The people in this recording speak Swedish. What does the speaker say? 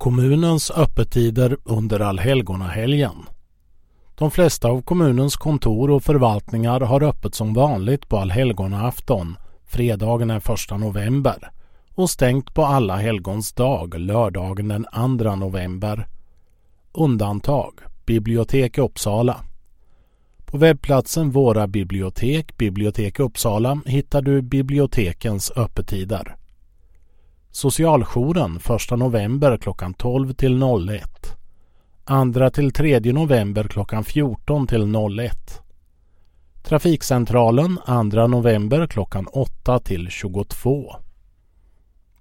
Kommunens öppettider under allhelgonahelgen. De flesta av kommunens kontor och förvaltningar har öppet som vanligt på allhelgonaafton, fredagen den 1 november, och stängt på alla helgons dag, lördagen den 2 november. Undantag: Bibliotek Uppsala. På webbplatsen Våra bibliotek, Bibliotek Uppsala, hittar du bibliotekens öppettider. Socialjouren 1 november klockan 12 till 01. 2 till 3 november klockan 14 till 01. Trafikcentralen 2 november klockan 8 till 22.